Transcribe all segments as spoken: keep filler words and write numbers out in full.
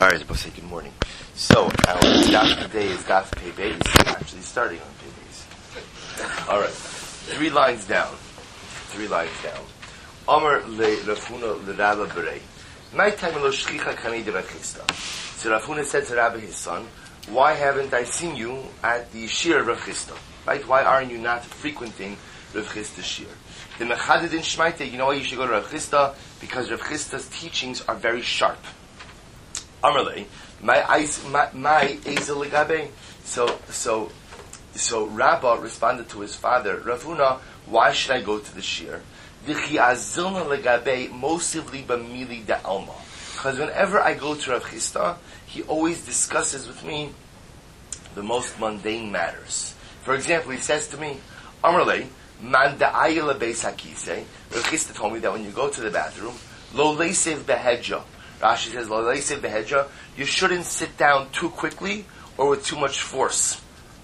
All right, we'll say good morning. So, our daf today is daf Pei Beis, actually starting on Pei Beis. All right, three lines down. Three lines down. Amar le Rav Huna le Rabba Berei. Night time lo shlicha kanei de Rav Chisda. So Rav Huna said to Rabbi his son, "Why haven't I seen you at the shir of Rav Chisda? Right? Why aren't you not frequenting Rav Chisda's shir?" The Mechaded in Shmaite, you know why you should go to Rav Chisda? Because Rav Chisda's teachings are very sharp. Amarle, my eyes, my my legabe. So so so Rabbah responded to his father, Rav Huna, why should I go to the shir? Because whenever I go to Rav Chisda, he always discusses with me the most mundane matters. For example, he says to me, Amarle, man da'ayel beis hakise. Rav Chisda told me that when you go to the bathroom, lo leisev behedja. Rashi says, lo leisev behedja. You shouldn't sit down too quickly or with too much force.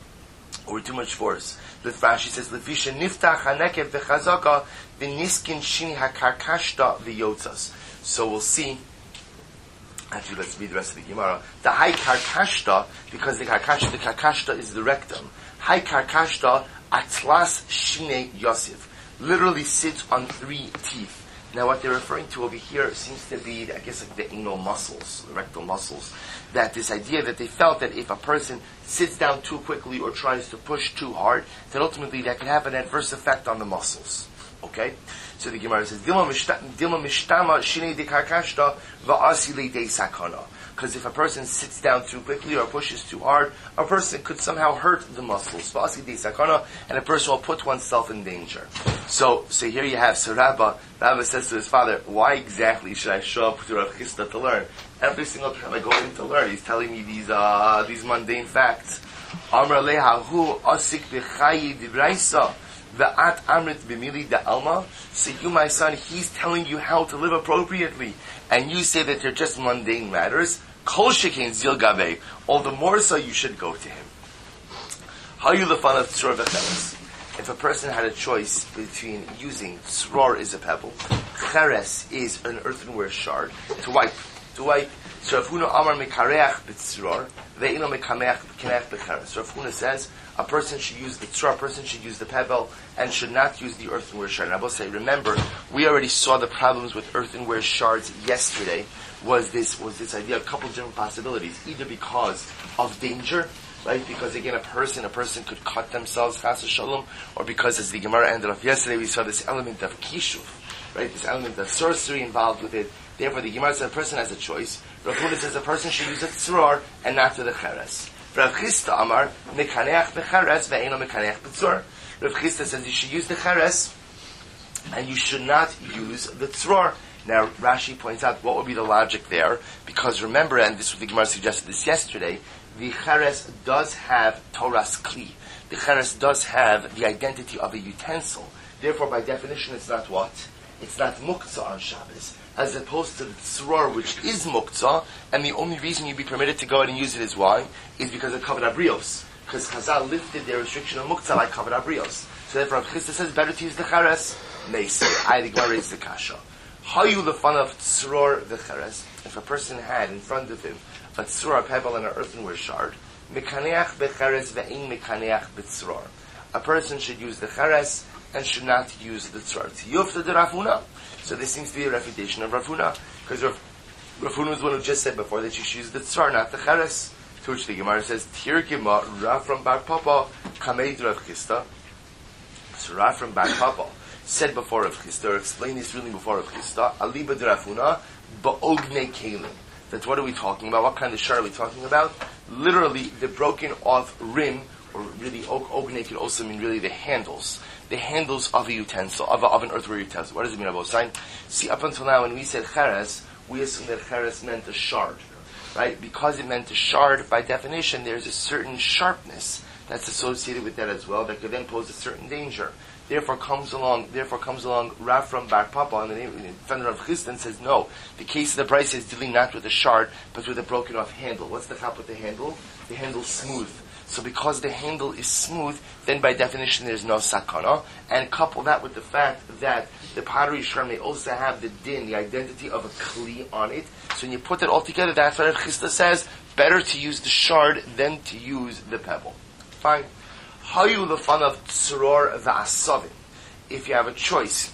Or with too much force. The Rashi says, levisha niftach hanekev v'chazaka v'niskin shini hakarkashta v'yotzas. So we'll see. Actually, let's read the rest of the Gemara. The high karkashta, because the karkashta, the karkashta is the rectum. High karkashta atlas shine yosef. Literally sits on three teeth. Now, what they're referring to over here seems to be, I guess, like the anal muscles, the rectal muscles. That this idea that they felt that if a person sits down too quickly or tries to push too hard, that ultimately that could have an adverse effect on the muscles. Okay? So the Gemara says, Dilma mishtama shine de karkashta va'asile de sakana. Because if a person sits down too quickly or pushes too hard, a person could somehow hurt the muscles. Va'asile de sakana, and a person will put oneself in danger. So, so here you have, so Rabba, Rabba says to his father, why exactly should I show up to Rav Chisda to learn? Every single time I go in to learn, he's telling me these, uh, these mundane facts. Amar leha hu asik b'chayi dibraisa v'at amrit b'mili da'alma. So you, my son, he's telling you how to live appropriately. And you say that they're just mundane matters. Kol shekein zil gavei. All the more so you should go to him. Hayu lefanav tzur v'cheres. If a person had a choice between using tzror is a pebble, cheres is an earthenware shard, to wipe, to wipe. So Rav Huna amar mekareach b'tzror, ve'ino mekameach b'cheres. So Rav Huna says a person should use the tzror, a person should use the pebble, and should not use the earthenware shard. And I will say, remember, we already saw the problems with earthenware shards yesterday. Was this was this idea, a couple of different possibilities, either because of danger, right? Because again, a person, a person could cut themselves, chas v'shalom, or because, as the Gemara ended off yesterday, we saw this element of kishuv, right? This element of sorcery involved with it. Therefore, the Gemara says a person has a choice. Rav Huna says a person should use a tzror and not to the cheres. Rav Chisda amar mekaneach becheres ve'eno mekaneach b'tzror. Rav Chisda says you should use the cheres and you should not use the tzror. Now, Rashi points out what would be the logic there, because remember, and this was the Gemara suggested this yesterday, the cheres does have Torah's kli. The cheres does have the identity of a utensil. Therefore, by definition, it's not what? It's not muktzah on Shabbos, as opposed to the tzror, which is muktzah, and the only reason you'd be permitted to go ahead and use it is why? Is because of kavod abrios. Because Chazal lifted their restriction on muktzah like kavod abrios. So therefore, Chisda says better to use the cheres. They say, I the Gemara raised the kasha. Hayu lefan of tzror v'cheres. If a person had in front of him a tzror, a pebble, and an earthenware shard, mekaneach becheres ve'in mekaneach b'tzror. A person should use the cheres and should not use the tzror. Tiyufta de Rav Huna. So this seems to be a refutation of Rav Huna, because Rav, Rav Huna was the one who just said before that you should use the tzror, not the cheres. To which the Gemara says, Tir Gima, Rav from Bar Papa, Kameid Rav Chisda. So Rav from Bar Papa said before Rav Chisda, or explained this really before Rav Chisda, Aliba de Rav Huna, Ba'ogne Kalim. That's what are we talking about? What kind of shard are we talking about? Literally, the broken off rim, or really, Ogne could also mean really the handles. The handles of a utensil, of, a, of an earthenware utensil. What does it mean about sign? See, up until now, when we said cheres, we assumed that cheres meant a shard. Right? Because it meant a shard, by definition, there's a certain sharpness that's associated with that as well, that could then pose a certain danger. Therefore comes along, therefore comes along Rav from Bar Papa, and the name of the defender of Chisda says, no, the case of the price is dealing not with a shard, but with a broken off handle. What's the chap with the handle? The handle's smooth. So because the handle is smooth, then by definition there's no sakana. And couple that with the fact that the pottery shard may also have the din, the identity of a kli on it. So when you put it all together, that's what Rav Chisda says, better to use the shard than to use the pebble. Fine. Hayu lefanav tzror v'asavim. If you have a choice,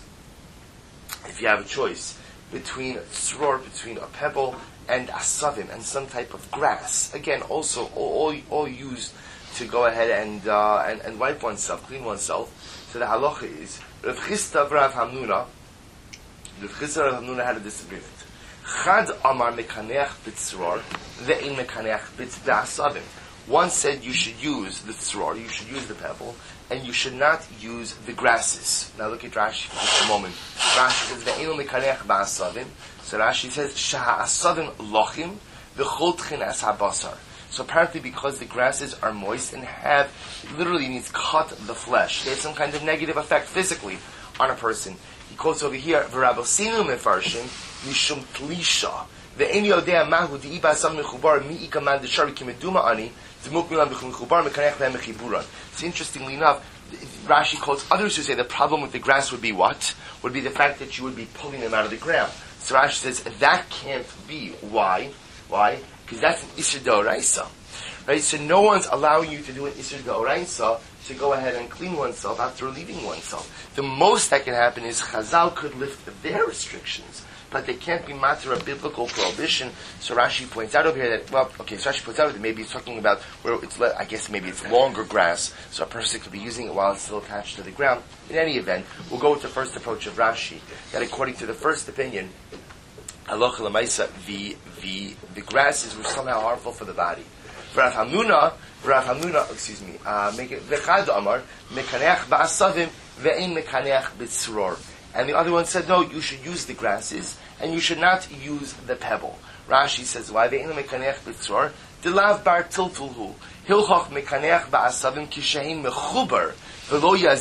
if you have a choice between tzror, between a pebble, and asavim, and some type of grass, again, also all, all, all used to go ahead and, uh, and and wipe oneself, clean oneself. So the halacha is Rav Chisda v'Rav Hamnuna. Rav Chisda and Rav Hamnuna had a disagreement. Chad amar mekaneach b'tzror, ve'in mekaneach b'asavim. One said you should use the tzror, you should use the pebble, and you should not use the grasses. Now look at Rashi for just a moment. Rashi says ve'in mekaneach b'asavim. So Rashi says shaha'asavim lochim v'chol tchinas habasar. So apparently because the grasses are moist and have, it literally means cut the flesh. They have some kind of negative effect physically on a person. He quotes over here, V'rabosinu mefarshim, mishum tlisha, ve'en yodea mahu di'iba asam mechubar mi'ika man deshari kimeduma ani, zimuk milam mechubar mekanech lehem mechiburan. So interestingly enough, Rashi quotes others who say the problem with the grass would be what? Would be the fact that you would be pulling them out of the ground. So Rashi says that can't be. Why? Why? Because that's an Isser D'Oraisa. Right? So no one's allowing you to do an Isser D'Oraisa to go ahead and clean oneself after leaving oneself. The most that can happen is Chazal could lift their restrictions, but they can't be matter of biblical prohibition. So Rashi points out over here that, well, okay, so Rashi points out that maybe it's talking about where it's, le- I guess maybe it's longer grass, so a person could be using it while it's still attached to the ground. In any event, we'll go with the first approach of Rashi, that according to the first opinion, Halacha l'maisa, the the the grasses were somehow harmful for the body. Rav Hamnuna, Rav Hamnuna, excuse me, uh, make it v'chad amar mekaneach ba'asavim ve'in mekaneach b'tzror. And the other one said, no, you should use the grasses and you should not use the pebble. Rashi says, why ve'in mekaneach b'tzror? Dilav bar tiltulhu hilchach mekaneach ba'asavim kishein mechubar. So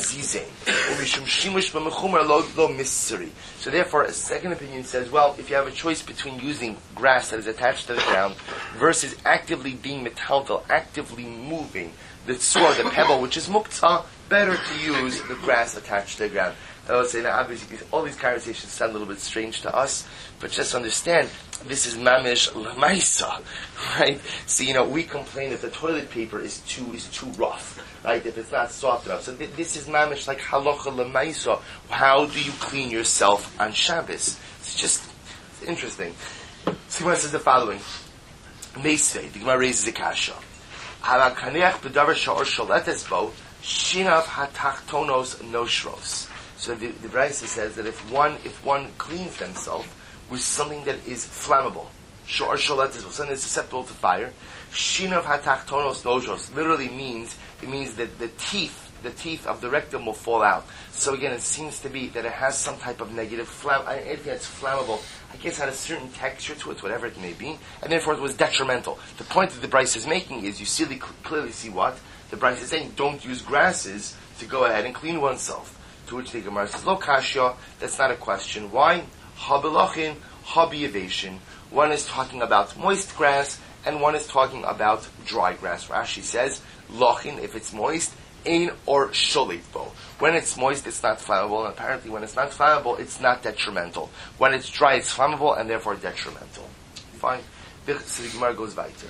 therefore, a second opinion says, well, if you have a choice between using grass that is attached to the ground versus actively being metaltal, actively moving the tzor, the pebble, which is muktzah, better to use the grass attached to the ground. I would say, now obviously, all these conversations sound a little bit strange to us, but just understand, this is mamish l'maisa, right? So, you know, we complain if the toilet paper is too is too rough, right? If it's not soft enough. So th- this is mamish like halacha l'maisa. How do you clean yourself on Shabbos? It's just it's interesting. So Gemara says the following: Meisvei, the Gemara raises a kasha. Halakaneach b'davar sha'or sholetes bo shinav hatachtonos noshros. So the, the Brisa says that if one if one cleans themselves with something that is flammable, shor sholetes, something that's susceptible to fire, shinav hatachtonos noshros literally means it means that the teeth the teeth of the rectum will fall out. So again, it seems to be that it has some type of negative flam. Anything that's flammable, I guess, had a certain texture to it, whatever it may be, and therefore it was detrimental. The point that the Brisa is making is you see the, clearly see what the Brisa is saying: don't use grasses to go ahead and clean oneself. To which the Gemara says, Lo kashya, that's not a question. Why? Habilachin, habiyavation. One is talking about moist grass, and one is talking about dry grass. Rashi says, Lachin, if it's moist, ein or sholitbo. When it's moist, it's not flammable, and apparently when it's not flammable, it's not detrimental. When it's dry, it's flammable, and therefore detrimental. Fine. So the Gemara goes weiter.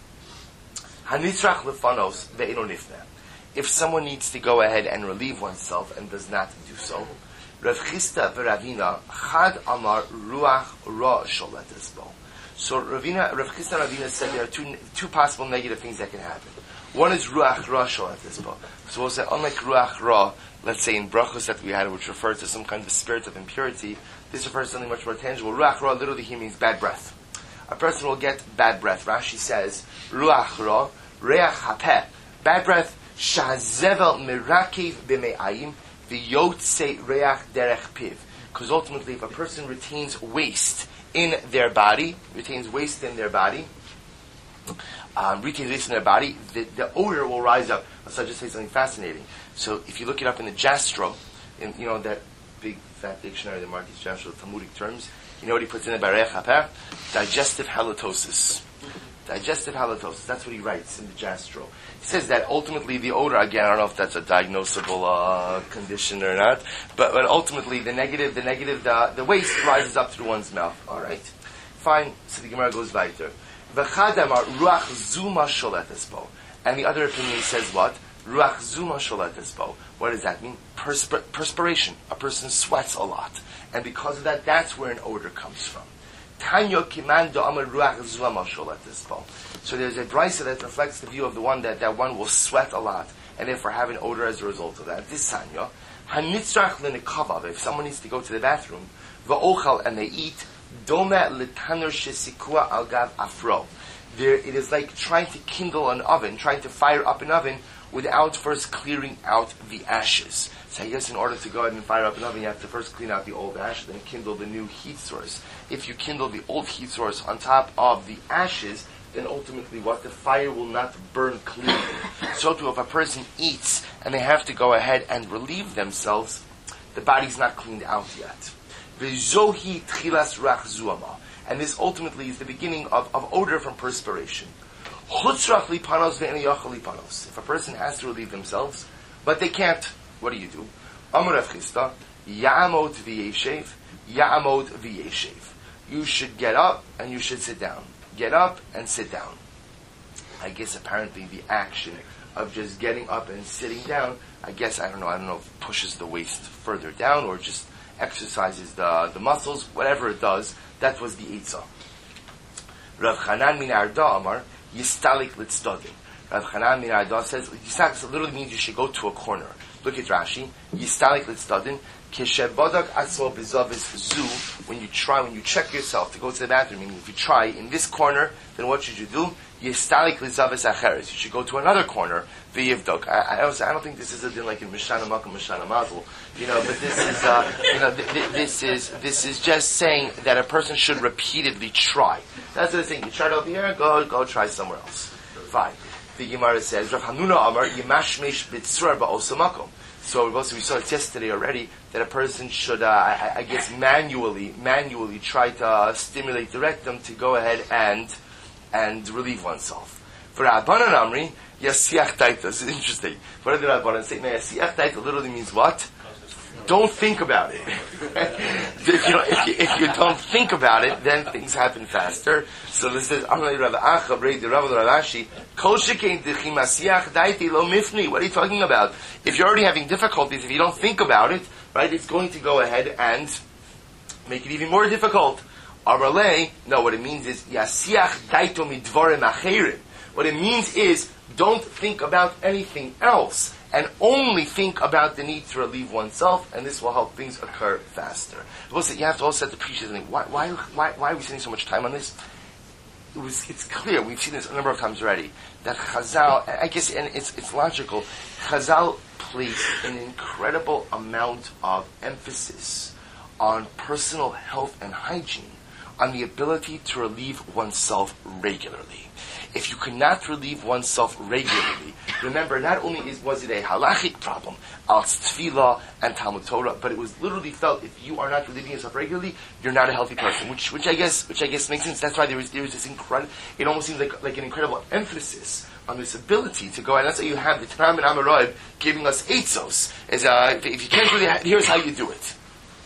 Hanitzrach lefanos ve'eno nifneh. If someone needs to go ahead and relieve oneself and does not do so, Rav Chisda v'Ravina chad amar ruach ra sholetes bo. So Ravina, Rav Chisda and Ravina said there are two two possible negative things that can happen. One is ruach ra sholetes bo. So we'll say, unlike ruach ra, let's say in brachos that we had, which refers to some kind of spirit of impurity, this refers to something much more tangible. Ruach ra literally here means bad breath. A person will get bad breath. Rashi says, ruach ra, reach hapeh, bad breath. Shazevel mirakiv b'me'ayim v'yotze reach derech piv. Because ultimately, if a person retains waste in their body, retains waste in their body, um, retains waste in their body, the, the odor will rise up. So I'll just say something fascinating. So if you look it up in the Jastro, in you know that big fat dictionary, the Marquis Jastro, Talmudic terms, you know what he puts in the Barech HaPeh? Digestive halitosis. Digestive halitosis. That's what he writes in the Jastro. He says that ultimately the odor, again, I don't know if that's a diagnosable uh, condition or not, but, but ultimately the negative, the negative, the, the waste rises up through one's mouth. All right, fine. So the Gemara goes weiter. V'chadamar ruach zuma sholetes bo. And the other opinion says what? Ruach zuma sholetes bo. What does that mean? Perspir- perspiration. A person sweats a lot, and because of that, that's where an odor comes from. Tanyo kimando amar ruach zuma sholetes bo. So there's a brisa that reflects the view of the one that, that one will sweat a lot and therefore have an odor as a result of that. This Tanya, hanitzrach l'nikavav, if someone needs to go to the bathroom, va'ochal, and they eat, doma l'tanur shesikua al gav afro. There, it is like trying to kindle an oven, trying to fire up an oven without first clearing out the ashes. So I guess in order to go ahead and fire up an oven, you have to first clean out the old ash, then kindle the new heat source. If you kindle the old heat source on top of the ashes, then ultimately what? The fire will not burn cleanly. So too, if a person eats and they have to go ahead and relieve themselves, the body's not cleaned out yet. V'zohi tchilas rach zuama. And this ultimately is the beginning of, of odor from perspiration. Chutzrach lipanos ve'eniyachal lipanos. If a person has to relieve themselves, but they can't, what do you do? Amar Rav Chisda, ya'amod v'yeshev, ya'amod v'yeshev. You should get up and you should sit down. Get up and sit down. I guess apparently the action of just getting up and sitting down, I guess, I don't know, I don't know if it pushes the waist further down or just exercises the, the muscles, whatever it does, that was the Eitzah. Rav Chanan min Arda Amar, Yistalik Litzdagin. Rav Chanan min Arda says, Yistalik literally means you should go to a corner. Look at Rashi, Yistalik Litzdagin, Keshebadak Atzmo Bizavis Zu, when you try, when you check yourself to go to the bathroom, meaning if you try in this corner, then what should you do? Yistalik Lizavis Acheres. You should go to another corner, V'yivdok. I, I, also, I don't think this is a din like in Mishana Makam, Mishana Mazel, you know, but this is, uh, you know, th- th- this is, this is just saying that a person should repeatedly try. That's the thing. You tried over here, go, go try somewhere else. Fine. The Gemara says, Rav Hanuna Amar, Yimashmesh B'tzrar Ba'osamakom. So we saw it yesterday already that a person should, uh, I, I guess, manually, manually try to uh, stimulate the rectum to go ahead and and relieve oneself. For Rabbanan Amri, Yasiach Taita. This is interesting. What did the Rabbanan say? Now, Yasiach Taita literally means what? Don't think about it. if, you don't, if, you, if you don't think about it, then things happen faster. So this is Amri Rav Acha, Brei Rav Ravashi, Kol Shekein Dechim Asiach Daiti Lo Mifni. What are you talking about? If you're already having difficulties, if you don't think about it, right, it's going to go ahead and make it even more difficult. Amarle, no, what it means is Yasiach Daito Midvorim Acherim. What it means is don't think about anything else, and only think about the need to relieve oneself, and this will help things occur faster. Listen, you have to also appreciate something. Why, why, why, why are we spending so much time on this? It was, it's clear, we've seen this a number of times already, that Chazal, I guess, and it's, it's logical, Chazal placed an incredible amount of emphasis on personal health and hygiene, on the ability to relieve oneself regularly. If you cannot relieve oneself regularly, remember, not only is, was it a halachic problem, al tefillah and Talmud Torah, but it was literally felt if you are not relieving yourself regularly, you're not a healthy person. Which, which I guess, which I guess makes sense. That's why there is there is this incredible. It almost seems like like an incredible emphasis on this ability to go. And that's why you have the Tanam and Amarayv giving us eitzos. As uh, if you can't really, here's how you do it.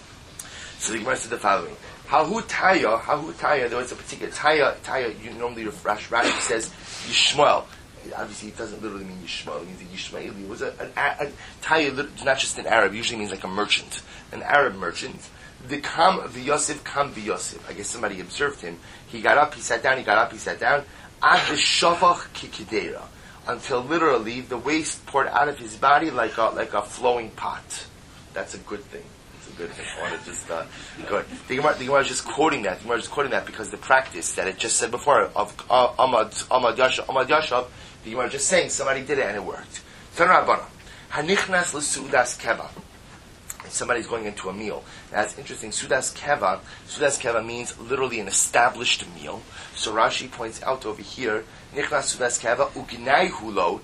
So the Gemara said the following. Hahu Taya, Hahu Taya, there was a particular Taya, Taya, you normally Rashi Rashi says Yishmael. Obviously, it doesn't literally mean Yishmael, it means Yishmaeli. It was a, an, a, a Taya, not just an Arab, usually means like a merchant, an Arab merchant. The Kam V'Yosef, Kam V'Yosef. I guess somebody observed him. He got up, he sat down, he got up, he sat down. Ad Shafach Kikidera. Until literally the waste poured out of his body like a, like a flowing pot. That's a good thing. Good thing. I want to just uh, good. The Gemara, the Gemara is just quoting that. The Gemara is just quoting that because the practice that it just said before of uh, Amad Amad Yashav, Amad Yashav, the Gemara is just saying somebody did it and it worked. Hanichnas l'sudas keva. Somebody's going into a meal. Now, that's interesting. Sudas keva. Sudas keva means literally an established meal. So Rashi points out over here. Nichnas sudas keva ugnai hulo.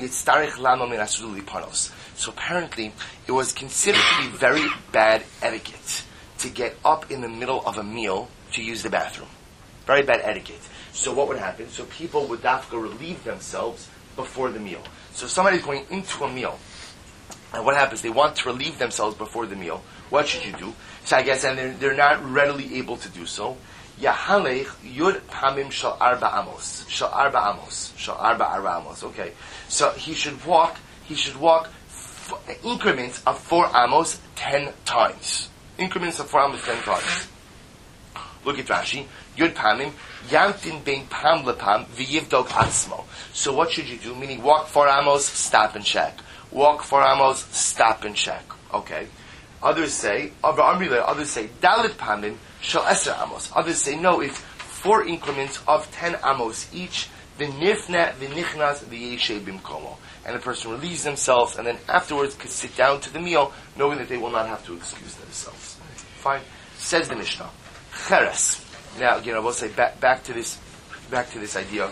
So apparently, it was considered to be very bad etiquette to get up in the middle of a meal to use the bathroom. Very bad etiquette. So what would happen? So people would dafka relieve themselves before the meal. So if somebody's going into a meal, and what happens? They want to relieve themselves before the meal. What should you do? So I guess, and they're, they're not readily able to do so. Yahalech yud pamim shal arba amos, shal arba amos, shal arba arba amos. Okay, so he should walk. He should walk f- increments of four amos ten times. Increments of four amos ten times. Look at Rashi. Yud pamim yamtin bein pam lepam v'yivdok atzmo. So what should you do? Meaning, walk four amos, stop and check. Walk four amos, stop and check. Okay. Others say, others say, dalit pamim shal eser amos. Others say, no, it's four increments of ten amos each. V'nifna v'nichnas v'yeshe bimkomo. And the person relieves themselves, and then afterwards can sit down to the meal, knowing that they will not have to excuse themselves. Fine. Says the Mishnah. Cheres. Now, again, I will say back, back to this, back to this idea,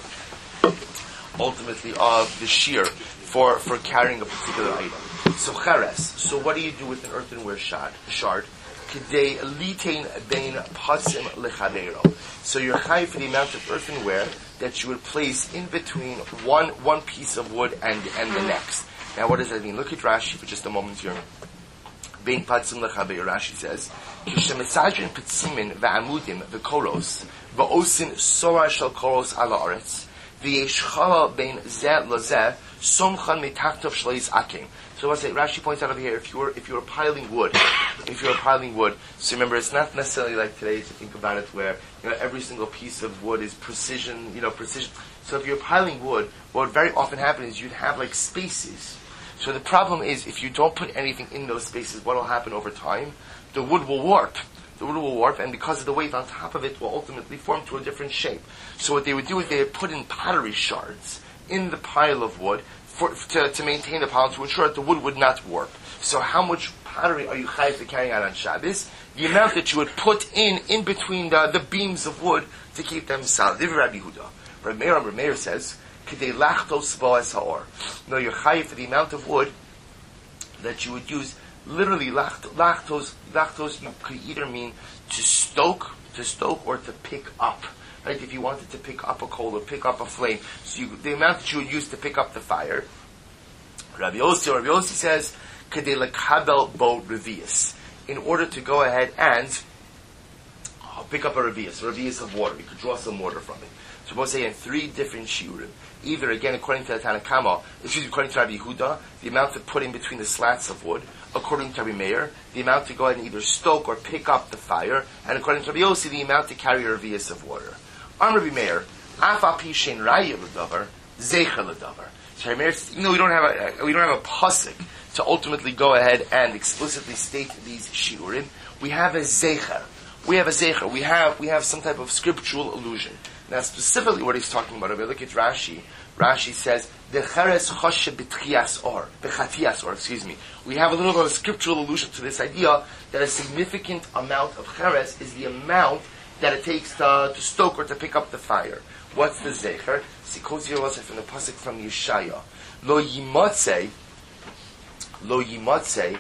ultimately of the shear for, for carrying a particular item. So cheres. So what do you do with an earthenware shard? Shard. Kidei litain bein patzim lechavero. So you're high for the amount of earthenware that you would place in between one one piece of wood and and the next. Now, what does that mean? Look at Rashi for just a moment here. Bein patzim lechavero. Rashi says, "Kishemisajin petzimin va'amudim v'koros va'osin sora shel koros ala aretz v'yeshchala bein zeh lazeh somchan mitachtov shleis akim." So I say, Rashi points out over here, if you were if you were piling wood, if you were piling wood, so remember, it's not necessarily like today to think about it, where you know every single piece of wood is precision, you know, precision. So if you're piling wood, what would very often happen is you'd have like spaces. So the problem is, if you don't put anything in those spaces, what will happen over time? The wood will warp. The wood will warp, and because of the weight on top of it, will ultimately form to a different shape. So what they would do is they would put in pottery shards in the pile of wood, For, to, to maintain the pile, to ensure that the wood would not warp. So how much pottery are you chayav to carrying out on Shabbos? The amount that you would put in, in between the, the beams of wood to keep them solid. This is Rabbi Yehuda. Rabbi Meir, Rabbi Meir says, K'dei lachtos bo'es ha'or. No, you're chayav for the amount of wood that you would use. Literally, lachtos, lachtos, you could either mean to stoke, to stoke, or to pick up. Right, if you wanted to pick up a coal or pick up a flame, so you, the amount that you would use to pick up the fire. Rabbi Yossi, Rabbi Yossi says, "Kedei lekabel bo revius," in order to go ahead and oh, pick up a revius, a revius of water. You could draw some water from it. So we'll say in three different shiurim. Either again, according to the Tanakama, excuse me, according to Rabbi Yehuda, the amount to put in between the slats of wood. According to Rabbi Meir, the amount to go ahead and either stoke or pick up the fire. And according to Rabbi Yossi, the amount to carry a revius of water. I'm Rabbi Meir. Afa pishin raya l'davar, zecher l'davar. So Rabbi Meir says, even though we don't have a we don't have a pasuk to ultimately go ahead and explicitly state these shiurim, we have a zecher. We have a zecher. We have we have some type of scriptural allusion. Now, specifically, what he's talking about. If you look at Rashi, Rashi says the cheres choshe b'tchias or b'chatias or excuse me. We have a little bit of a scriptural allusion to this idea that a significant amount of cheres is the amount that it takes to, to stoke or to pick up the fire. What's the zecher? Sikos Yerusha from the pasuk from Yeshaya. Lo yimotze, lo yimotze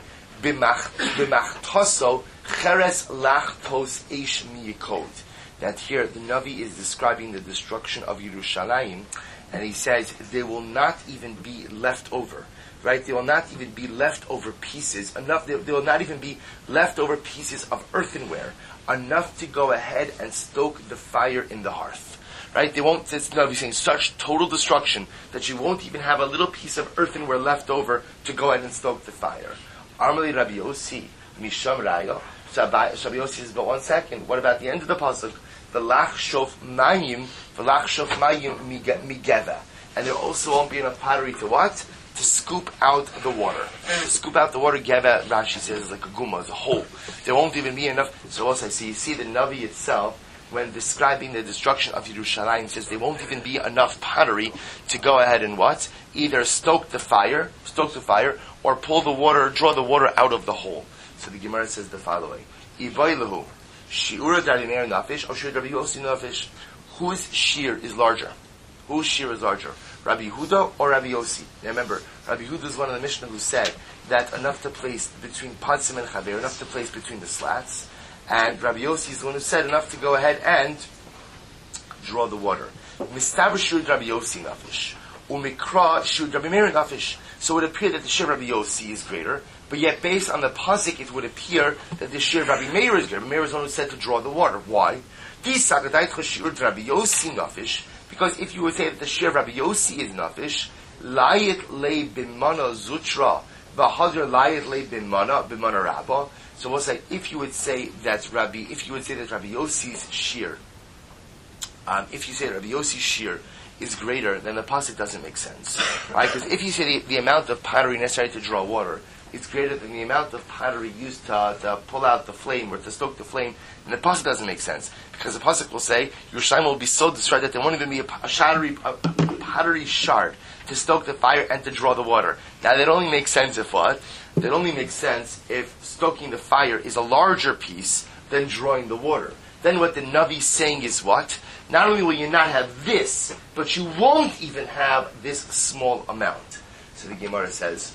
b'machtoso cheres lachtos eish miyikod. That here the Navi is describing the destruction of Yerushalayim, and he says there will not even be left over. Right? There will not even be leftover pieces. Enough. There, there will not even be leftover pieces of earthenware. Enough to go ahead and stoke the fire in the hearth. Right? They won't, it's no, he's saying such total destruction that you won't even have a little piece of earthenware left over to go ahead and stoke the fire. Armali Rabbi Yossi, Misham Raya. So Rabbi Yossi says, but one second, what about the end of the pasuk? The lach shof mayim, the lach shof mayim migeva. And there also won't be enough pottery to what? To scoop out the water. To scoop out the water, Geva, Rashi says, is like a guma, as a hole. There won't even be enough. So also, so you see the Navi itself, when describing the destruction of Yerushalayim, says there won't even be enough pottery to go ahead and what? Either stoke the fire, stoke the fire, or pull the water, draw the water out of the hole. So the Gemara says the following. Ibaylahu, shi'ura darimer nafish, or shi'ur Rabbi Yossi nafish. Whose shear is larger? Whose shear is larger? Rabbi Yehuda or Rabbi Yossi? Now remember, Rabbi Yehuda is one of the Mishnah who said that enough to place between Patzim and Chaver, enough to place between the slats. And Rabbi Yossi is the one who said enough to go ahead and draw the water. Mistaber Shir Rabbi Yossi nafish. Umikra Shir Rabbi Meir nafish. So it would appear that the Shir Rabbi Yossi is greater, but yet based on the pasuk, it would appear that the Shir Rabbi Meir is greater. Rabbi Meir is the one who said to draw the water. Why? Because if you would say that the Shir Rabbi Yossi is nafish, layit le bimana zutra, v'hadr layit le bimana bimana rabba. So we'll say if you would say that Rabbi, if you would say that Rabbi Yossi's shir, um, if you say that Rabbi Yossi's shir is greater, then the pasuk doesn't make sense, right? Because if you say the, the amount of pottery necessary to draw water is greater than the amount of pottery used to, to pull out the flame or to stoke the flame, then the pasuk doesn't make sense. Because the pasuk will say Yerushalayim will be so destroyed that there won't even be a, a, shattery, a, a pottery shard to stoke the fire and to draw the water. Now that only makes sense if what? That only makes sense if stoking the fire is a larger piece than drawing the water. Then what the Navi is saying is what? Not only will you not have this, but you won't even have this small amount. So the Gemara says,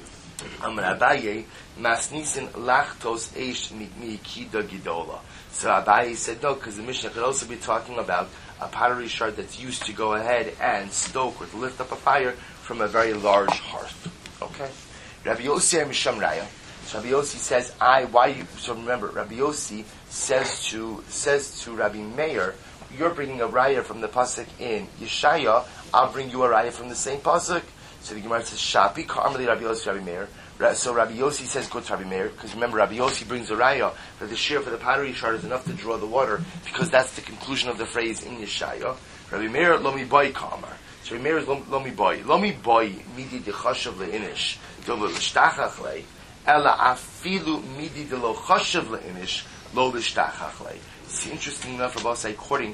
Amar Abaye, Masnisin lachtos eish mikida gidola. So Abaye said no, because the Mishnah could also be talking about a pottery shard that's used to go ahead and stoke or to lift up a fire from a very large hearth. Okay? Rabbi Yossi Misham Raya. So Rabbi Yossi says, I, why you, so remember, Rabbi Yossi says to, says to Rabbi Meir, you're bringing a raya from the pasuk in Yeshaya, I'll bring you a raya from the same pasuk. So the Gemara says, Shapi, Karmali Rabbi Yossi, Rabbi Meir. So Rabbi Yossi says, go to Rabbi Meir, because remember, Rabbi Yossi brings a raya that the shear for the pottery shard is enough to draw the water, because that's the conclusion of the phrase in Yeshaya. Rabbi Meir, Lomi Boy Kamar. So Rabbi Meir is Lomi Boy. Lomi Boy, Midi de Chashav le'inish, de lo l'shtachach le, ela afilu midi de lo chashav le'inish, lo l'shtachach le. It's interesting enough about say, according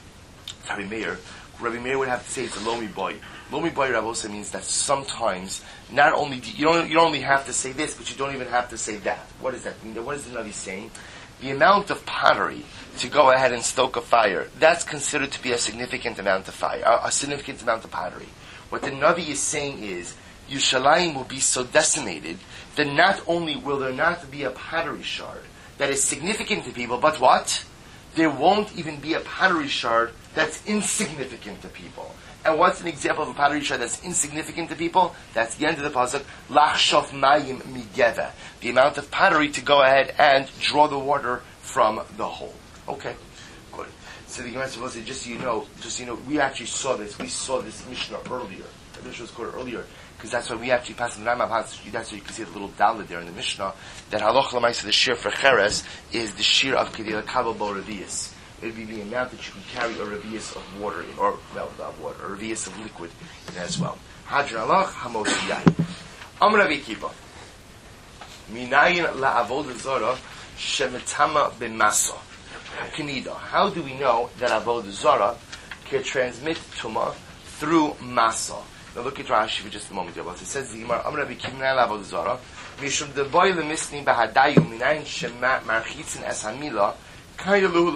to Rabbi Meir, Rabbi Meir would have to say it's a Lomi Boy. Lomi Boy Rabbosa means that sometimes, not only, do, you don't you don't only have to say this, but you don't even have to say that. What does that mean? What is the Navi saying? The amount of pottery to go ahead and stoke a fire, that's considered to be a significant amount of fire, a, a significant amount of pottery. What the Navi is saying is, Yerushalayim will be so decimated that not only will there not be a pottery shard that is significant to people, but what? There won't even be a pottery shard that's insignificant to people. And what's an example of a pottery shard that's insignificant to people? That's the end of the pasuk. Lachshof mayim migeva. The amount of pottery to go ahead and draw the water from the hole. Okay, good. So the Gemara says, just so you know, just so you know, we actually saw this. We saw this Mishnah earlier. The Mishnah was quoted earlier because that's why we actually passed the Rambam. That's why you can see the little daled there in the Mishnah that halach l'maisa the shir for cheres is the shir of kedila kabel bo revius. It would be the amount that you can carry a revius of water in, or well, not water, a revius of liquid in as well. Hadran alach hamosiyai. Amar Rabbi Akiva. Minayin la'avodah zara shemetama b'masa. Kanida. How do we know that avodah zara can transmit tuma through masa? Now look at Rashi for just a moment. It says the Gemara, Amar Rabbi Akiva minayin la'avodah zara mishum deboy lemisni bahadayu minayin shema marchitzin es hamila. So,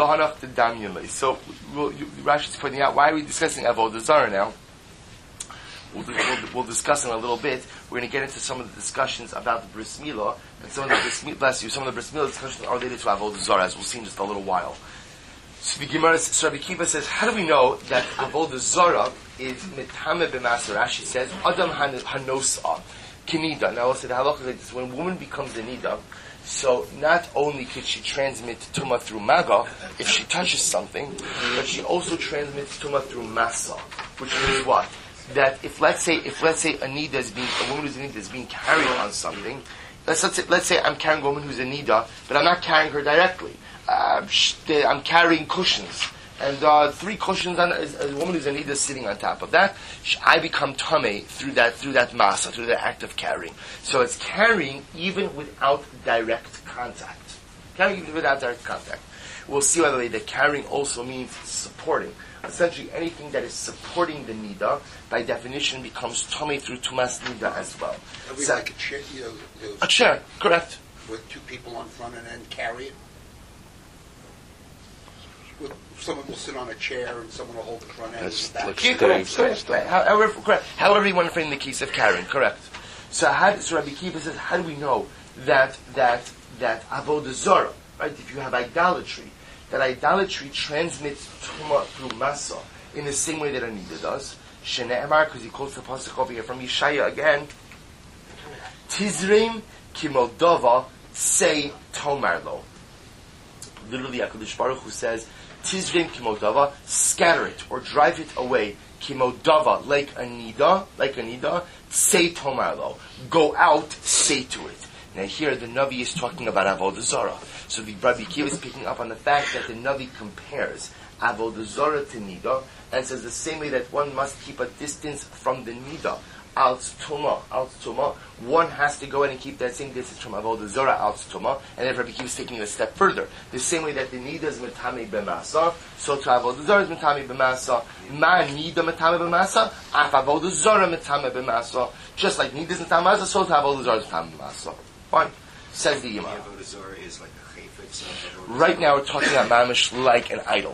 we'll, Rashi is pointing out, why are we discussing Avodah Zarah now? We'll, we'll, we'll discuss in a little bit. We're going to get into some of the discussions about the Bris Milah, and some of the Bris Milah, bless you, some of the Bris Milah discussions are related to Avodah Zarah, as we'll see in just a little while. So the Gemara, so Rabbi Akiva says, how do we know that Avodah Zarah is Mitame b'Maser? Rashi says, Adam Hanosa, Kinida. Now, we'll say the halacha is like this, when a woman becomes a Nida, so not only could she transmit tumah through maga if she touches something, but she also transmits tumah through masa, which means what? That if let's say if let's say a nida is being a woman who's a nida is being carried on something, let's let's say, let's say I'm carrying a woman who's a nida, but I'm not carrying her directly. Uh, I'm carrying cushions. And uh, three cushions on a, a woman who's a nida sitting on top of that. I become tamei through that through that masa, through the act of carrying. So it's carrying even without direct contact. Carrying even without direct contact. We'll see, by the way, that carrying also means supporting. Essentially, anything that is supporting the nida, by definition, becomes tamei through tumas nida as well. So, like a chair, you know, you know, a chair, correct. With two people on front and then carry it. With, someone will sit on a chair and someone will hold the front end. That's That's like Yeah, correct, correct, correct. However, correct. However you want to frame the case of carrying, correct. So, how, so Rabbi Akiva says, how do we know that that that avodah zarah, right? If you have idolatry, that idolatry transmits tuma through masa in the same way that Anida does. Shene'emar, because he quotes the pasuk over here from Yeshaya again. Tizrim kimoldova say tomarlo. Literally, HaKadosh Baruch Hu says, Tizrim kimoldova, scatter it or drive it away. Kimodava, like Anida, like Anida, say tomarlo. Go out, say to it. Now here the Navi is talking about Avodah Zarah. So the Rabbi Akiva is picking up on the fact that the Navi compares Avodah Zarah to Nida and says the same way that one must keep a distance from the Nida, Al Tuma, Al Tuma, one has to go in and keep that same distance from Avodah Zarah, Al Tuma, and then Rabbi Akiva is taking it a step further. The same way that the Nida is Metame B'Masa, so to Avodah Zarah is Metame B'Masa, Ma Nida Metame B'Masa, Af Avodah Zarah Metame B'Masa, just like Nida is Metame B'Masa, so to Avodah Zarah is Metame B'Masa. Fine. Says the Yimah. Avodah Zarah is like a chayfetz. Right now we're talking about mamish like an idol.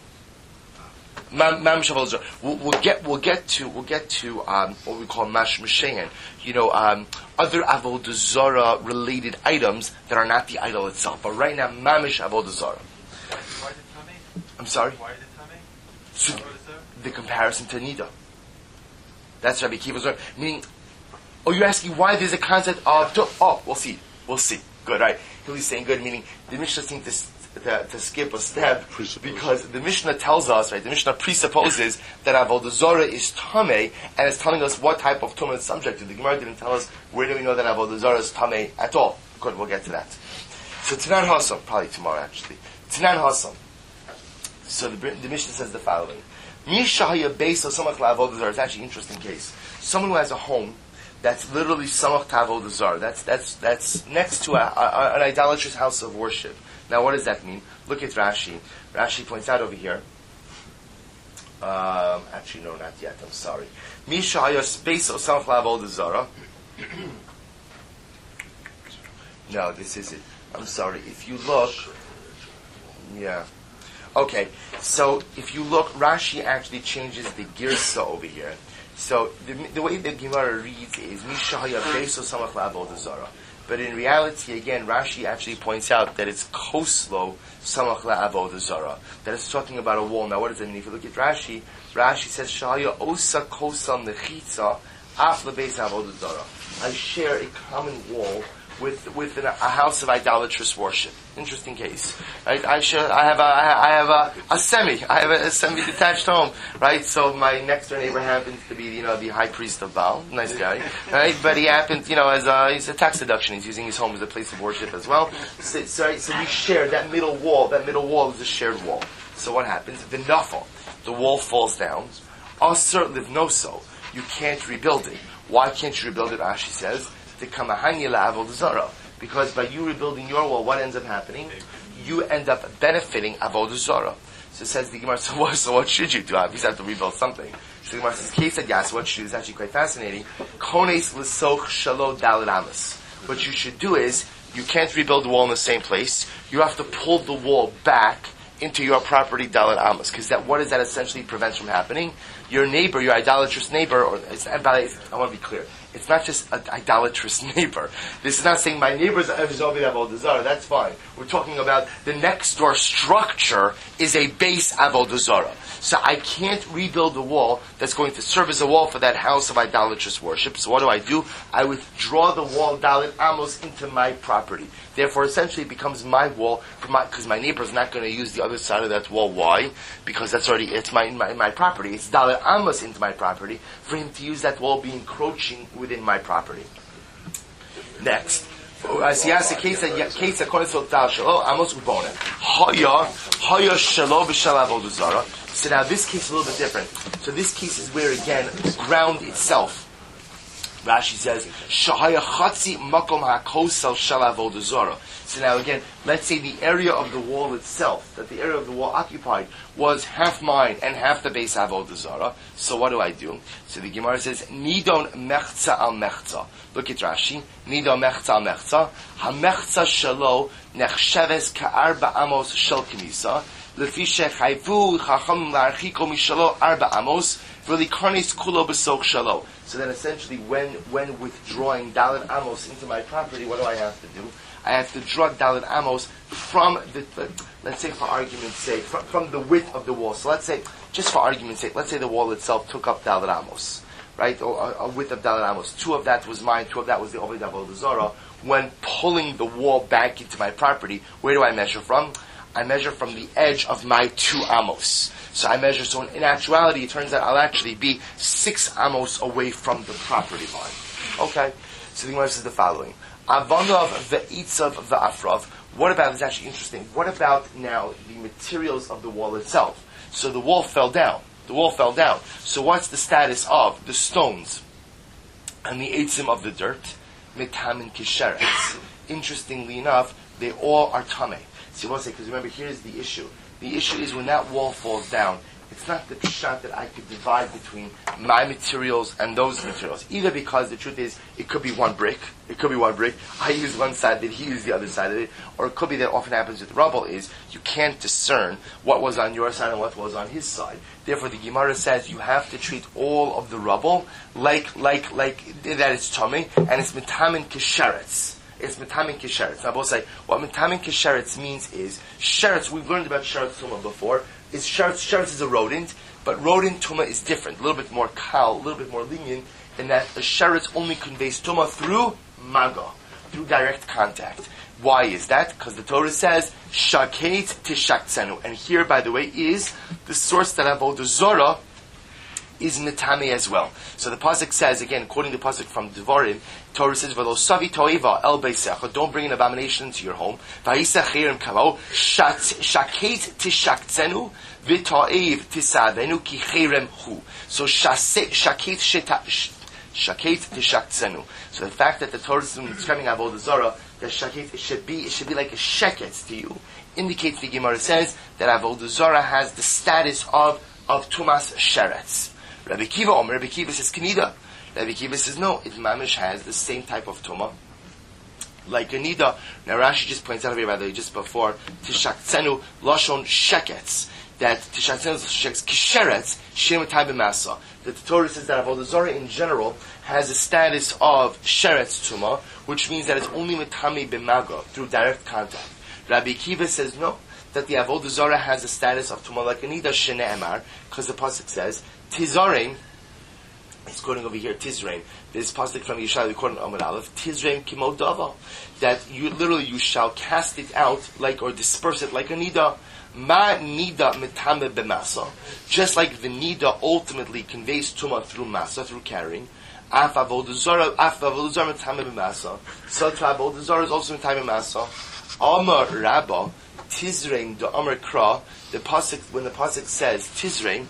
Mamish Avodah Zarah. We'll, we'll get we'll get to we'll get to um, what we call mash mishayan. You know, um, other Avodah Zarah related items that are not the idol itself. But right now, mamish Avodah Zarah. Why the tummy? I'm sorry. Why the tummy? So the comparison to Nida. That's Rabbi Akiva's word. Meaning, oh, you're asking why there's a concept of to, oh, we'll see, we'll see. Good, right? He's saying good, meaning the Mishnah seems to, to, to skip a step because the Mishnah tells us, right? The Mishnah presupposes that Avodah Zarah is tamei, and it's telling us what type of tumah it's subject to. The Gemara didn't tell us where do we know that Avodah Zarah is tamei at all. Good, we'll get to that. So Tanan Hasam, probably tomorrow actually. Tanan Hasam. So the, the Mishnah says the following: Mishahaya beis of samach la'avodah zarah. It's actually an interesting case. Someone who has a home that's literally samach ta'avodah zarah. That's that's that's next to a, a, an idolatrous house of worship. Now, what does that mean? Look at Rashi. Rashi points out over here. Um, actually, no, not yet. I'm sorry. Mishahaya beis of samach la'avodah zarah. No, this is it. I'm sorry. If you look, yeah. Okay, so if you look, Rashi actually changes the girsa over here. So the, the way the Gemara reads is Mishahaya Beso Samach La'avodah Zarah. But in reality, again, Rashi actually points out that it's Koslo Samach La'avodah Zarah. That it's talking about a wall. Now, what does it mean? If you look at Rashi, Rashi says Shahaya Osa Kosam Nechitza Af LeBeis Avodah Zarah. I share a common wall with with an, a house of idolatrous worship. Interesting case, right? I should, I have a, I have a, a semi, I have a, a semi-detached home, right? So my next door neighbor happens to be, you know, the high priest of Baal, nice guy, right? But he happens, you know, as a, he's a tax deduction. He's using his home as a place of worship as well. So, so, so we share that middle wall. That middle wall is a shared wall. So what happens? The nafal, the wall falls down. Asur livnoso, you can't rebuild it. Why can't you rebuild it? Rashi says, the kamahanya la'avodah zarah. Because by you rebuilding your wall, what ends up happening? You end up benefiting Avodah Zarah. So it says the Gemara, so what, so what should you do? You have to rebuild something. So the Gemara says, Kei said, yes, what you do is actually quite fascinating. Kones l'soch shalo daled amas. What you should do is, you can't rebuild the wall in the same place. You have to pull the wall back into your property daled amas. Because that, what does that essentially prevent from happening? Your neighbor, your idolatrous neighbor, or it's, I want to be clear. It's not just an idolatrous neighbor. This is not saying my neighbor's Avodah Avodah Zarah. That's fine. We're talking about the next door structure is a base Avodah Zarah. So I can't rebuild a wall that's going to serve as a wall for that house of idolatrous worship. So what do I do? I withdraw the wall Dalit Amos into my property. Therefore, essentially, it becomes my wall because my, my neighbor's not going to use the other side of that wall. Why? Because that's already it's my my, my property. It's Dalit Amos into my property. For him to use that wall, be encroaching within my property. Next. As he asks the case that case according to Tal Shalo Amos Ubona. Haya Haya Shalo B'Shal Avodah Zarah. So now this case is a little bit different. So this case is where again the ground itself. Rashi says Shahaya Chatzi Makom HaKosel Shal Avodah Zarah. So now again, let's say the area of the wall itself, that the area of the wall occupied was half mine and half the base Avodah Zarah. So what do I do? So the Gemara says Nidon Mechza Al Mechza. Look at Rashi. Nidon Mechza Al Mechza. HaMechza Shalo Nechsheves Ka'arba Amos Shel Knisa. Lefi Shechayvu Chacham Larchiko Mishalo Arba Amos. Really Karnis Kulo Besok Shalo. So then essentially when when withdrawing Dalit Amos into my property, what do I have to do? I have to draw Dalit Amos from the let's say for argument's sake, from, from the width of the wall. So let's say, just for argument's sake, let's say the wall itself took up Dalet Amos, right? Or a, a width of Dalet Amos. Two of that was mine, two of that was the Oved Avodah Zarah. When pulling the wall back into my property, where do I measure from? I measure from the edge of my two amos. So I measure, so in, in actuality, it turns out I'll actually be six amos away from the property line. Okay? So the Gemara says the following. Avanav ve'itzav ve'afrav. What about, it's actually interesting, what about now the materials of the wall itself? So the wall fell down. The wall fell down. So what's the status of the stones and the eitzim of the dirt? Mitamin kisheretz. Interestingly enough, they all are tameh. So you want to say, because remember, here's the issue. The issue is when that wall falls down, it's not the pshat that I could divide between my materials and those materials. Either because the truth is, it could be one brick, it could be one brick, I use one side, then he used the other side of it, or it could be that often happens with rubble is, you can't discern what was on your side and what was on his side. Therefore, the Gemara says you have to treat all of the rubble like, like, like, that it's tummy, and it's mitamin kisheretz. It's mitamin kisheretz. Now, both say, what mitamin kisheretz means is, sheretz, we've learned about sheretz tumah before, is sheretz, sheretz is a rodent, but rodent tumah is different, a little bit more kal, a little bit more lenient, in that a sheretz only conveys tumah through maga, through direct contact. Why is that? Because the Torah says, shaket tishaktzenu. And here, by the way, is the source that Avodah Zarah is Netame as well. So the pasuk says, again, quoting the pasuk from Devarim, Torah says, "V'lo savi toeva el beisecha." Don't bring an abomination into your home. Va'isa chayrim kavo shaket tishaktzenu v'toev tisavenu ki chayrem hu. So shaket shaket tishaktzenu. So the fact that the Torah is describing Avodah Zarah, that shaket, it should be, it should be like a sheket to you, indicates, the Gemara says, that Avodah Zarah has the status of of tumas sheretz. Rabbi Kiva Omer, Rabbi Kiva says Knida. Rabbi Kiva says no, it mamish has the same type of tumah like a nida. Now Rashi just points out over here, by the way, just before tishaktzenu lashon sheketz, that tishaktzenu sheketz kisheretz shem time b'masa. That the Torah says that Avodah Zarah in general has a status of sheretz tumah, which means that it's only mitami b'maga through direct contact. Rabbi Kiva says no, that the Avodah Zarah has a status of tumah like a nida shene'emar, because the pasuk says Tizraim, he's quoting over here, Tizraim. This pasuk from Yeshaya, quoting Amud Aleph, Tizraim kimo dava. That you, literally, you shall cast it out, like, or disperse it like a nida. Ma nida mitame b'masa. Just like the nida ultimately conveys tumah through masa, through carrying. Af avodah zarah, af avodah zarah mitame b'masa. So to avodah zarah is also mitame b'masa. Amar Rabba, Tizraim, the Amar Kra, the pasuk, when the pasuk says Tizraim,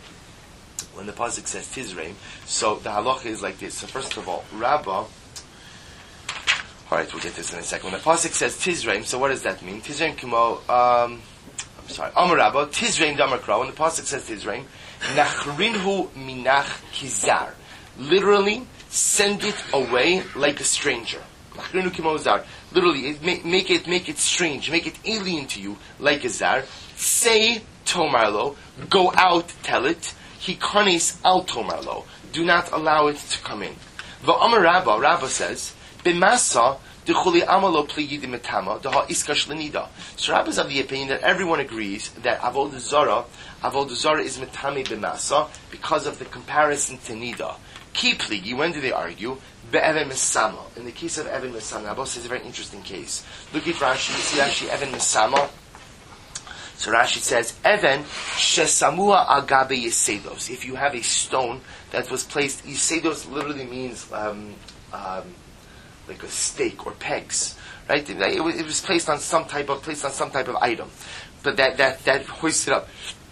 when the pasuk says Tizraim, so the halacha is like this. So first of all, Rabbah, alright, we'll get this in a second. When the pasuk says Tizraim, so what does that mean? Tizraim kimo, um, I'm sorry, Amar Rabbah, Tizraim damar kra, when the pasuk says Tizraim, Nachrinhu minach kizar. Literally, send it away like a stranger. Nachrinhu kimo zar. Literally, it, make, make it, make it strange, make it alien to you, like a zar. Say, Tomarlo, go out, tell it, Hikanis al tomarlo. Do not allow it to come in. V'amar Rabba, Rabba says, B'masa dechuli amalo pligi dimetama daha iskash lenida. So Rabba is of the opinion that everyone agrees that Avodah Zarah, Avodah Zarah is metame b'masa because of the comparison to nida. Ki pligi, when do they argue? Be'even mesama. In the case of Evan mesama, Rabba says a very interesting case. Look at Rashi, you see actually Evan mesama. So Rashi says, Even shesamua agabe yesedos. If you have a stone that was placed, yesedos literally means um, um, like a stake or pegs, right? It was, it was placed on some type of placed on some type of item, but that that that hoisted up.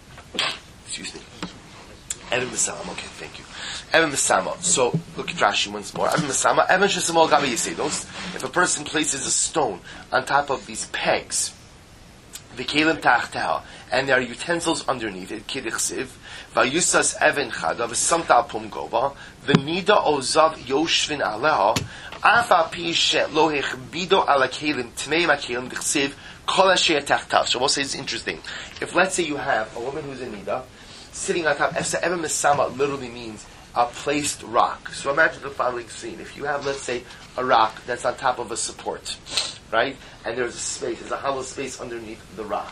Excuse me. Even mesama. Okay, thank you. Even mesama. So look at Rashi once more. Even mesama. Even shesamua agabe yesedos. If a person places a stone on top of these pegs, V'kelim tachteha, and there are utensils underneath it. Kidichsiv, vayusas even chada, v'samta al pum gova, v'nida ozav yoshvin aleha, afa pi she'lo hechbido ala kelim tmei makelim dichsiv kol asher tachtav. So we'll say it's interesting. If let's say you have a woman who's in nida sitting on top, efsa even mesama literally means a placed rock. So imagine the following scene: if you have, let's say, a rock that's on top of a support, right? And there's a space, there's a hollow space underneath the rock.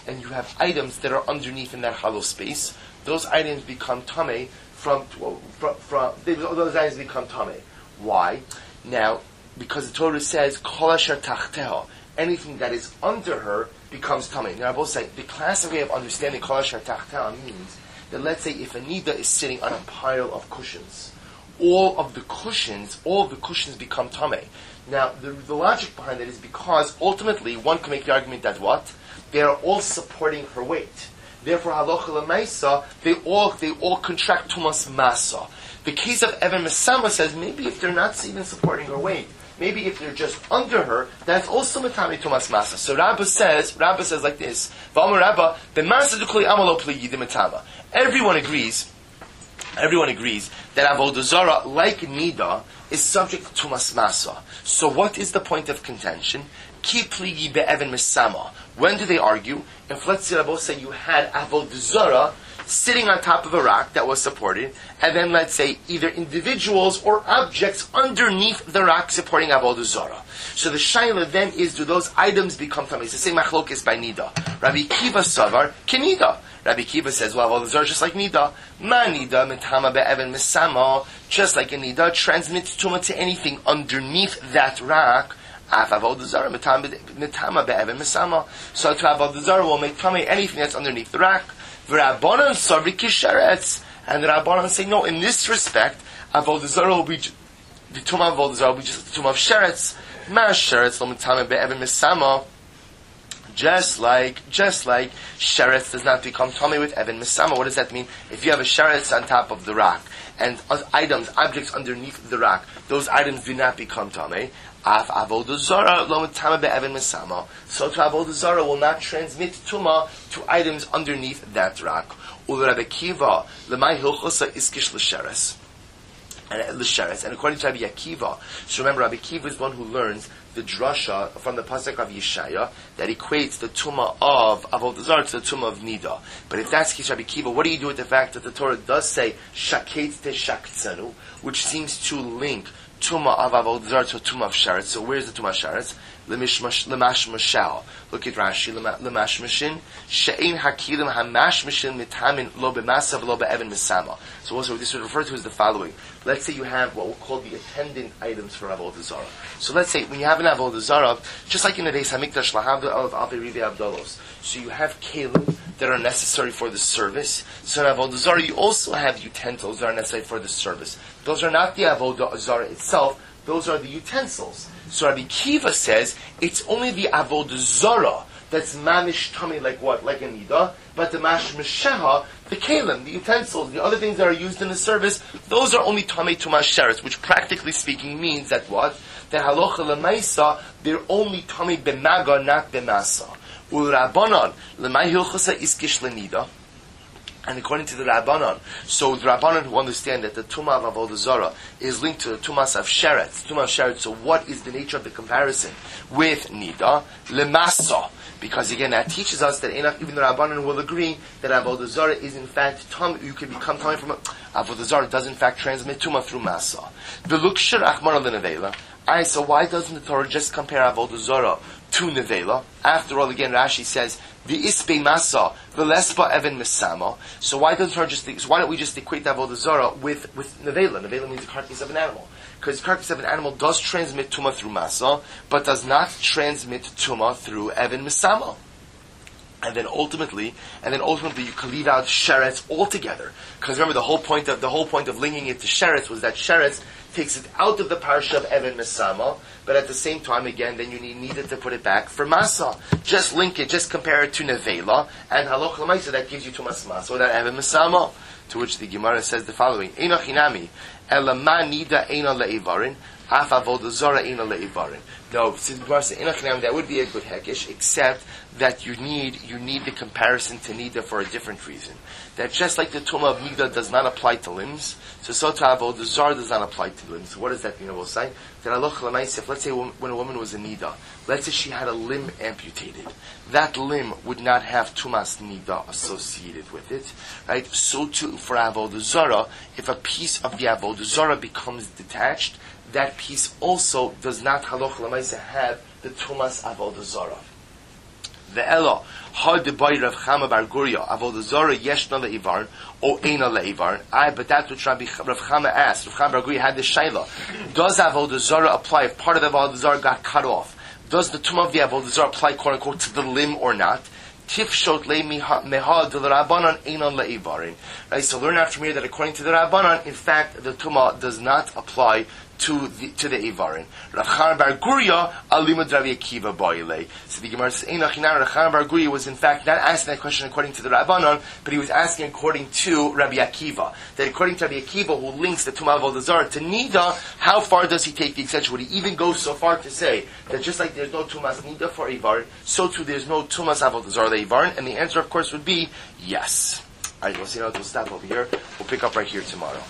and you have items that are underneath in that hollow space, those items become tamei from, from, from they, those items become tamei. Why? Now, because the Torah says, Kol asher tachteha, anything that is under her becomes tamei. Now, I both say, the classic way of understanding Kol asher tachteha means that, let's say, if a nida is sitting on a pile of cushions, all of the cushions, all of the cushions become tamei. Now, the, the logic behind it is because, ultimately, one can make the argument that what? They are all supporting her weight. Therefore, halacha l'maisa, they all, they all contract tumas masa. The case of Evan Mesama says, maybe if they're not even supporting her weight, maybe if they're just under her, that's also matami tumas masa. So Rabbah says, Rabbah says like this, V'amar Rabbah, b'masa dukli amalo pli yidim etama. Everyone agrees, everyone agrees that avodah zarah, like nida, is subject to tumas masa. So what is the point of contention? Ki pligi be'evan mesama. When do they argue? If, let's say, Rabbi say you had avodah zarah sitting on top of a rock that was supported, and then, let's say, either individuals or objects underneath the rock supporting avodah zarah. So the shaila then is, do those items become tamei? It's the same machlokes by nida. Rabbi Kiva savar kenida. Rabbi Kiva says, well, avodah zarah just like nida. Ma nida mitama be'evan mesama, just like a nida transmits tuma to anything underneath that rock. So to avodah zarah will make tamei anything that's underneath the rock. V'rabbanan savri kisheretz, and the Rabbanan say no. In this respect, avodah zarah will be the tumah of avodah zarah will be just the tumah of sheretz. Ma sheretz lo mitame be'evan mesama. Just like, just like sheretz does not become tamei with evan mesama. What does that mean? If you have a sheretz on top of the rock and items, objects underneath the rock, those items do not become tamei. Af avodah zarah lo mitama be'evan mesama. So to avodah zarah will not transmit tuma to items underneath that rock. Ul Rabbi Kiva lemay hilchosa iskish l'sheretz and l'sheretz. And according to Rabbi Akiva, so remember, Rabbi Akiva is one who learns the drasha from the pasuk of Yeshaya that equates the tumah of avodah zarah to the tumah of nida. But if that's the case, Rabbi Akiva, what do you do with the fact that the Torah does say shaket te shaktzanu, which seems to link tumah of avodah zarah to tumah of sheretz? So where's the tumah of sheretz? Lemash mashal. Look at Rashi. Lemash mashin she'ein hakilim hamash mashin mitamin lo b'masav lo be'evan misama. So also this would refer to as the following. Let's say you have what we'll call the attendant items for avodah zarah. So let's say when you have an avodah zarah, just like in the Beis Hamikdash lahavda of alpei rivei avdalos. So you have kelim that are necessary for the service. So in avodah zarah you also have utensils that are necessary for the service. Those are not the avodah zarah itself. Those are the utensils. So Rabbi Kiva says it's only the avodah zarah that's mamish tummy, like what, like a nida, but the mash mesheha, the kalim, the utensils, the other things that are used in the service, those are only tummy to masheretz, which practically speaking means that what, that halacha lemaisa, they're only tummy b'maga, not b'masa. Ul rabbanon lemay hilchasa iskish lenida. And according to the Rabbanon, so the Rabbanon who understand that the Tumah of Avodah Zarah is linked to the Tumah of Sheretz, Tumah of Sheretz, so what is the nature of the comparison with Nida? Lemasa. Because again, that teaches us that even the Rabbanon will agree that Avodah Zarah is in fact, tum, you can become Tumah from it. Avodah Zarah does in fact transmit Tumah through Masa. V'lukshir achmar l'nevela. Alright, so why doesn't the Torah just compare Avodah Zarah to Nevela? After all, again, Rashi says, the ispe masa, the lespa evan mesama. So why doesn't Torah just? So why don't we just equate the avodah zarah with with nevela? Nevela means the carcass of an animal, because the carcass of an animal does transmit tuma through masa, but does not transmit tuma through evan mesama. And then ultimately, and then ultimately, you can leave out sheretz altogether. Because remember, the whole point of the whole point of linking it to sheretz was that sheretz takes it out of the parsha of Evan Mesama, but at the same time, again, then you need, needed to put it back for Masa. Just link it, just compare it to Nevela, and Halach L'maisa, that gives you Tumas Masa, without Evan Mesama. To which the Gemara says the following, Eina Chinami, Ela ma nida eina le'ivarin, af avodah zarah eina le'ivarin. No, since the Gemara says Eina Chinami, that would be a good hekesh, except that you need, you need the comparison to nida for a different reason. That just like the Tumah of Nida does not apply to limbs, so so to Avodah Zarah does not apply to limbs. So what does that mean? I will say that Allah Chalamayis, let's say when a woman was a Nida, let's say she had a limb amputated, that limb would not have Tumas Nida associated with it, right? So too for Avodah Zarah, if a piece of the Avodah Zarah becomes detached, that piece also does not Halach L'maisa have the Tumas Avodah Zarah. The Elo, Had the Bay Rav Chama Bar Guria, Avodah Zarah Yeshna Le'ivarn, or Eina Le'ivarn. I, but that's what Rabbi Rav Chama asked. Rav Chama Bar Guria had the Shaila. Does Avodah Zarah apply if part of the Avodah Zarah got cut off? Does the Tumah of the Avodah Zarah apply, quote unquote, to the limb or not? Tifshot le meha de Rabbanan einon le'ivarin. Right, so learn out from here that according to the Rabbanan, in fact, the Tumah does not apply to the to the Ivarin. Rav Chanan Bar Guria alimud Rabbi Akiva ba'ilei. So the Gemara says, Rav Chanan Bar Guria was in fact not asking that question according to the Rabbanan, but he was asking according to Rabbi Akiva. That according to Rabbi Akiva, who links the Tumah of Avodah Zarah to Nida, how far does he take the extension? Would he even go so far to say that just like there's no Tumas Nida for Ivarin, so too there's no Tumas Avodah Zarah Ivarin? And the answer, of course, would be yes. All right, we'll see now. We'll stop over here. We'll pick up right here tomorrow.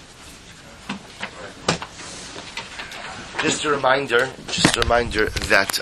Just a reminder, just a reminder that